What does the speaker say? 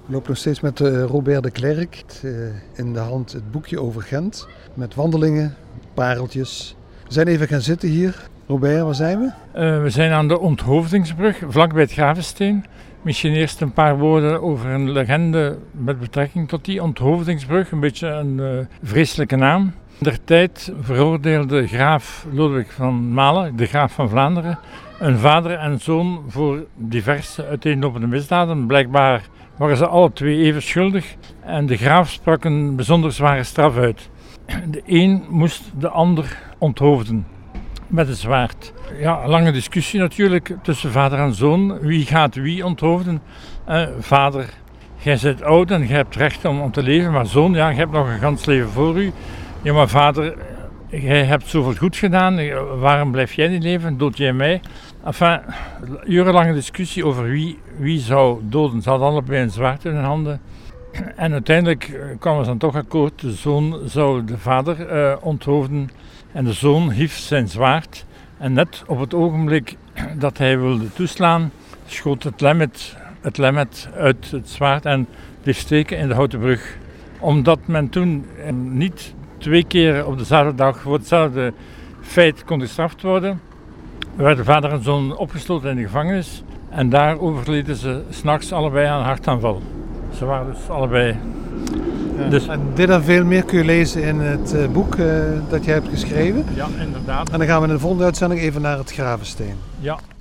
We lopen nog steeds met Robert de Klerk. In de hand het boekje over Gent. Met wandelingen, pareltjes. We zijn even gaan zitten hier. Robert, waar zijn we? We zijn aan de Onthoofdingsbrug, vlakbij het Gravensteen. Misschien eerst een paar woorden over een legende met betrekking tot die Onthoofdingsbrug. Een beetje een vreselijke naam. Indertijd veroordeelde graaf Lodewijk van Malen, de graaf van Vlaanderen, een vader en zoon voor diverse uiteenlopende misdaden. Blijkbaar waren ze alle twee even schuldig en de graaf sprak een bijzonder zware straf uit. De een moest de ander onthoofden met een zwaard. Ja, een lange discussie natuurlijk tussen vader en zoon. Wie gaat wie onthoofden? Vader, jij bent oud en je hebt recht om te leven, maar zoon, ja, je hebt nog een gans leven voor u. Ja, maar vader, jij hebt zoveel goed gedaan, waarom blijf jij niet leven? Dood jij mij? Enfin, urenlange discussie over wie zou doden. Ze hadden allebei een zwaard in hun handen. En uiteindelijk kwamen ze dan toch akkoord. De zoon zou de vader onthoofden en de zoon hief zijn zwaard. En net op het ogenblik dat hij wilde toeslaan, schoot het lemmet uit het zwaard en bleef steken in de houten brug. Omdat men toen niet 2 keer op dezelfde dag voor hetzelfde feit kon gestraft worden, werden vader en zoon opgesloten in de gevangenis en daar overleden ze 's nachts allebei aan een hartaanval. Ze waren dus allebei. Ja. En dit en veel meer kun je lezen in het boek dat jij hebt geschreven. Ja, inderdaad. En dan gaan we in de volgende uitzending even naar het Gravensteen. Ja.